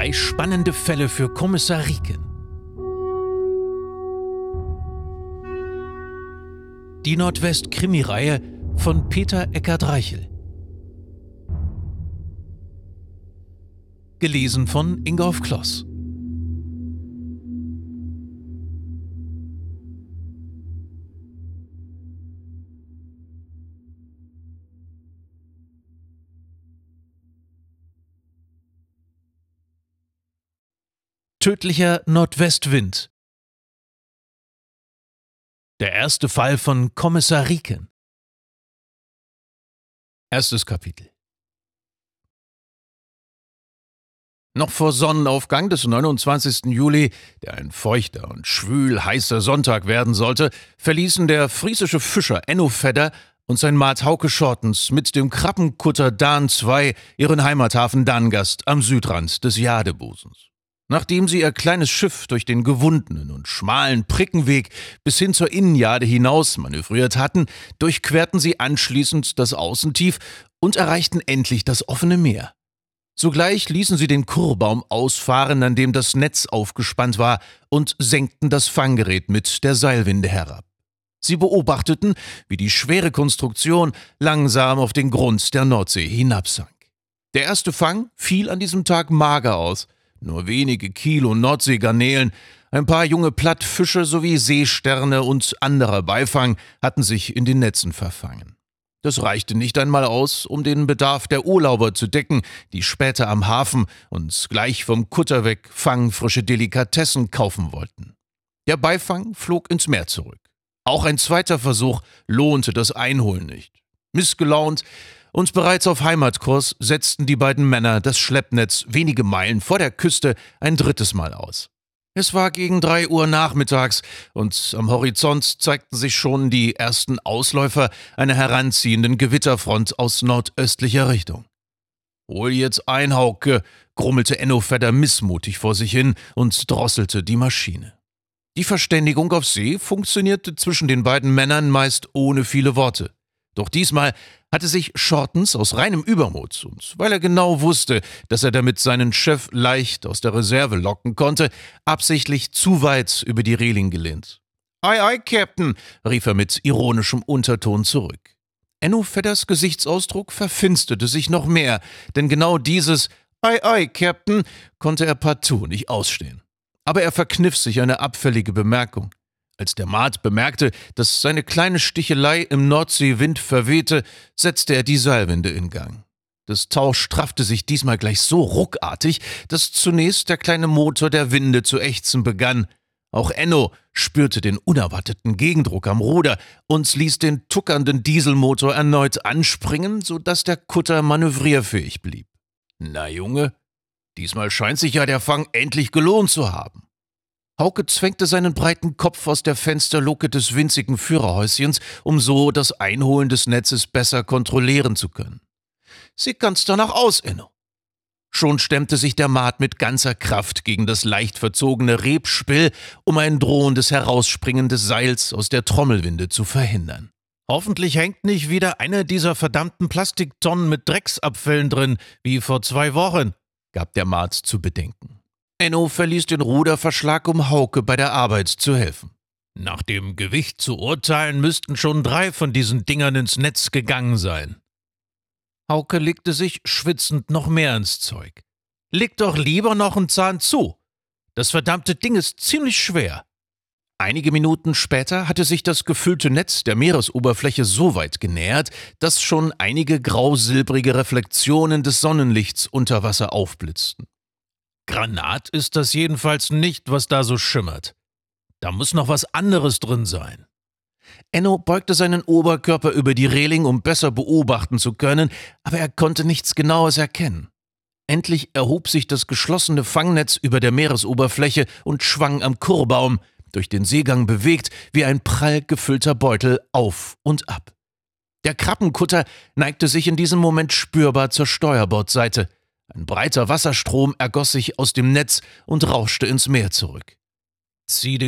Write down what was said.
3 spannende Fälle für Kommissar Rieken. Die Nordwest-Krimireihe von Peter Eckert-Reichel. Gelesen von Ingolf Kloss. Tödlicher Nordwestwind. Der erste Fall von Kommissar Rieken. Erstes Kapitel. Noch vor Sonnenaufgang des 29. Juli, der ein feuchter und schwül heißer Sonntag werden sollte, verließen der friesische Fischer Enno Fedder und sein Maat Hauke Schortens mit dem Krabbenkutter Daan II ihren Heimathafen Dangast am Südrand des Jadebusens. Nachdem sie ihr kleines Schiff durch den gewundenen und schmalen Prickenweg bis hin zur Innenjade hinaus manövriert hatten, durchquerten sie anschließend das Außentief und erreichten endlich das offene Meer. Sogleich ließen sie den Kurbaum ausfahren, an dem das Netz aufgespannt war, und senkten das Fanggerät mit der Seilwinde herab. Sie beobachteten, wie die schwere Konstruktion langsam auf den Grund der Nordsee hinabsank. Der erste Fang fiel an diesem Tag mager aus. Nur wenige Kilo Nordseegarnelen, ein paar junge Plattfische sowie Seesterne und anderer Beifang hatten sich in den Netzen verfangen. Das reichte nicht einmal aus, um den Bedarf der Urlauber zu decken, die später am Hafen und gleich vom Kutter weg fangfrische Delikatessen kaufen wollten. Der Beifang flog ins Meer zurück. Auch ein zweiter Versuch lohnte das Einholen nicht. Missgelaunt und bereits auf Heimatkurs setzten die beiden Männer das Schleppnetz wenige Meilen vor der Küste ein drittes Mal aus. Es war gegen 3 Uhr nachmittags und am Horizont zeigten sich schon die ersten Ausläufer einer heranziehenden Gewitterfront aus nordöstlicher Richtung. »Hol jetzt ein, Hauke«, grummelte Enno Fedder missmutig vor sich hin und drosselte die Maschine. Die Verständigung auf See funktionierte zwischen den beiden Männern meist ohne viele Worte. Doch diesmal hatte sich Schortens aus reinem Übermut und weil er genau wusste, dass er damit seinen Chef leicht aus der Reserve locken konnte, absichtlich zu weit über die Reling gelehnt. »Ei, ei, Captain«, rief er mit ironischem Unterton zurück. Enno Fedders Gesichtsausdruck verfinsterte sich noch mehr, denn genau dieses »Ei, ei, Captain« konnte er partout nicht ausstehen. Aber er verkniff sich eine abfällige Bemerkung. Als der Maat bemerkte, dass seine kleine Stichelei im Nordseewind verwehte, setzte er die Seilwinde in Gang. Das Tau straffte sich diesmal gleich so ruckartig, dass zunächst der kleine Motor der Winde zu ächzen begann. Auch Enno spürte den unerwarteten Gegendruck am Ruder und ließ den tuckernden Dieselmotor erneut anspringen, sodass der Kutter manövrierfähig blieb. »Na Junge, diesmal scheint sich ja der Fang endlich gelohnt zu haben.« Hauke zwängte seinen breiten Kopf aus der Fensterluke des winzigen Führerhäuschens, um so das Einholen des Netzes besser kontrollieren zu können. »Sieht ganz danach aus, Enno.« Schon stemmte sich der Maat mit ganzer Kraft gegen das leicht verzogene Rebspill, um ein drohendes Herausspringen des Seils aus der Trommelwinde zu verhindern. »Hoffentlich hängt nicht wieder eine dieser verdammten Plastiktonnen mit Drecksabfällen drin, wie vor 2 Wochen«, gab der Maat zu bedenken. Enno verließ den Ruderverschlag, um Hauke bei der Arbeit zu helfen. »Nach dem Gewicht zu urteilen, müssten schon 3 von diesen Dingern ins Netz gegangen sein.« Hauke legte sich schwitzend noch mehr ins Zeug. »Leg doch lieber noch einen Zahn zu. Das verdammte Ding ist ziemlich schwer.« Einige Minuten später hatte sich das gefüllte Netz der Meeresoberfläche so weit genähert, dass schon einige grau-silbrige Reflexionen des Sonnenlichts unter Wasser aufblitzten. »Granat ist das jedenfalls nicht, was da so schimmert. Da muss noch was anderes drin sein.« Enno beugte seinen Oberkörper über die Reling, um besser beobachten zu können, aber er konnte nichts Genaues erkennen. Endlich erhob sich das geschlossene Fangnetz über der Meeresoberfläche und schwang am Kurbaum, durch den Seegang bewegt, wie ein prall gefüllter Beutel auf und ab. Der Krabbenkutter neigte sich in diesem Moment spürbar zur Steuerbordseite. Ein breiter Wasserstrom ergoss sich aus dem Netz und rauschte ins Meer zurück. »Zieh